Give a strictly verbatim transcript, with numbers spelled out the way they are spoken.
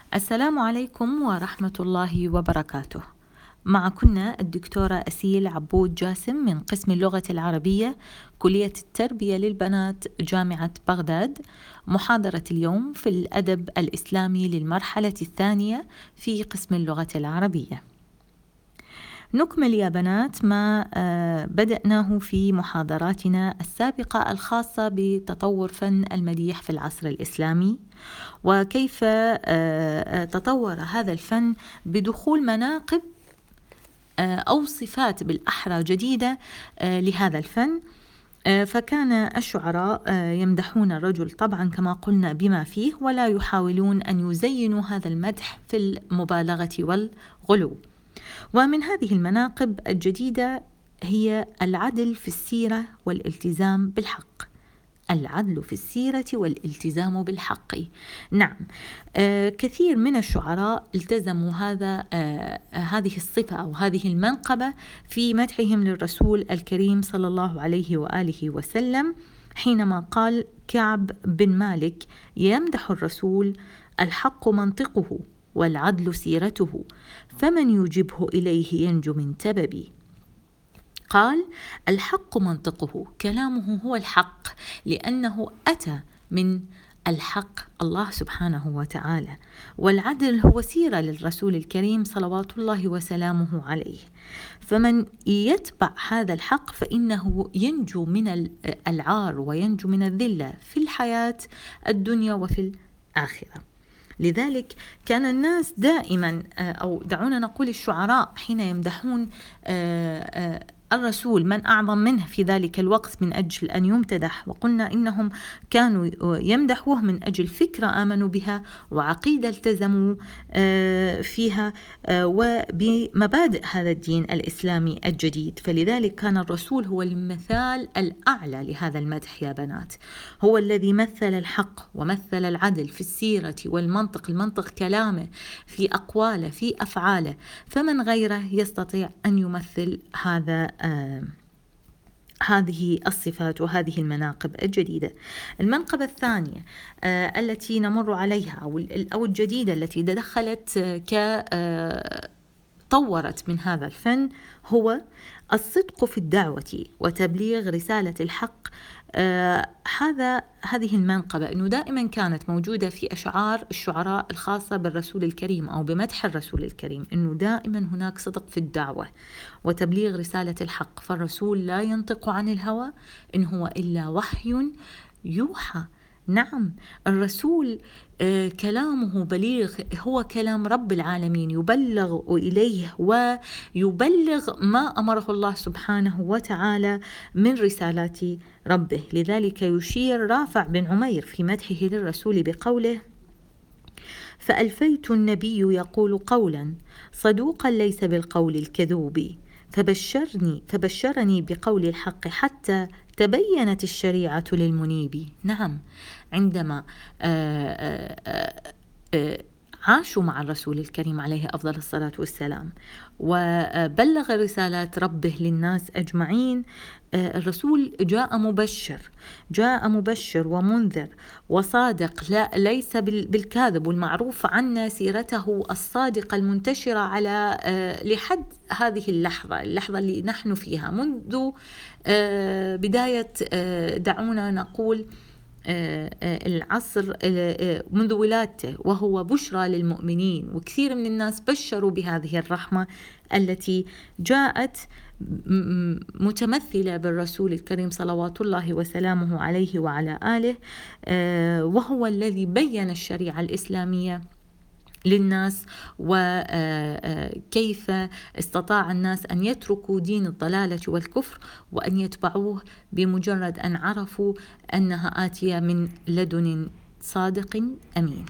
السلام عليكم ورحمة الله وبركاته. معكن الدكتورة أسيل عبود جاسم من قسم اللغة العربية، كلية التربية للبنات، جامعة بغداد. محاضرة اليوم في الأدب الإسلامي للمرحلة الثانية في قسم اللغة العربية. نكمل يا بنات ما بدأناه في محاضراتنا السابقة الخاصة بتطور فن المديح في العصر الإسلامي، وكيف تطور هذا الفن بدخول مناقب أو صفات بالأحرى جديدة لهذا الفن. فكان الشعراء يمدحون الرجل طبعا كما قلنا بما فيه، ولا يحاولون أن يزينوا هذا المدح في المبالغة والغلو. ومن هذه المناقب الجديدة هي العدل في السيرة والالتزام بالحق. العدل في السيرة والالتزام بالحق. نعم، آه كثير من الشعراء التزموا هذا آه هذه الصفة أو هذه المنقبة في مدحهم للرسول الكريم صلى الله عليه وآله وسلم، حينما قال كعب بن مالك يمدح الرسول: الحق منطقه والعدل سيرته، فمن يجبه إليه ينجو من تببي. قال: الحق منطقه، كلامه هو الحق لأنه أتى من الحق الله سبحانه وتعالى، والعدل هو سيرة للرسول الكريم صلوات الله وسلامه عليه، فمن يتبع هذا الحق فإنه ينجو من العار وينجو من الذلة في الحياة الدنيا وفي الآخرة. لذلك كان الناس دائما، أو دعونا نقول الشعراء، حين يمدحون الرسول من أعظم منه في ذلك الوقت من أجل أن يمتدح، وقلنا إنهم كانوا يمدحوه من أجل فكرة آمنوا بها وعقيدة التزموا فيها وبمبادئ هذا الدين الإسلامي الجديد. فلذلك كان الرسول هو المثال الأعلى لهذا المدح يا بنات، هو الذي مثل الحق ومثل العدل في السيرة والمنطق، المنطق كلامه في أقواله في أفعاله، فمن غيره يستطيع أن يمثل هذا آه هذه الصفات وهذه المناقب الجديدة. المنقبة الثانية آه التي نمر عليها أو, أو الجديدة التي دخلت ك آه طورت من هذا الفن هو الصدق في الدعوة وتبليغ رسالة الحق. آه هذا هذه المنقبة إنه دائما كانت موجودة في أشعار الشعراء الخاصة بالرسول الكريم أو بمدح الرسول الكريم، إنه دائما هناك صدق في الدعوة وتبليغ رسالة الحق، فالرسول لا ينطق عن الهوى إن هو إلا وحي يوحى. نعم، الرسول آه كلامه بليغ، هو كلام رب العالمين يبلغ إليه ويبلغ ما أمره الله سبحانه وتعالى من رسالات ربه. لذلك يشير رافع بن عمير في مدحه للرسول بقوله: فألفيت النبي يقول قولا صدوقا ليس بالقول الكذوب، فبشرني فبشرني بقول الحق حتى تبينت الشريعة للمنيب. نعم، عندما آآ آآ آآ عاشوا مع الرسول الكريم عليه أفضل الصلاة والسلام وبلغ رسالات ربه للناس أجمعين، الرسول جاء مبشر جاء مبشر ومنذر وصادق، لا ليس بالكاذب، والمعروف عنا سيرته الصادقة المنتشرة على لحد هذه اللحظة اللحظة اللي نحن فيها منذ بداية، دعونا نقول العصر منذ ولادته، وهو بشرى للمؤمنين، وكثير من الناس بشروا بهذه الرحمة التي جاءت متمثلة بالرسول الكريم صلوات الله وسلامه عليه وعلى آله، وهو الذي بين الشريعة الإسلامية للناس، وكيف استطاع الناس أن يتركوا دين الضلالة والكفر وأن يتبعوه بمجرد أن عرفوا أنها آتية من لدن صادق أمين.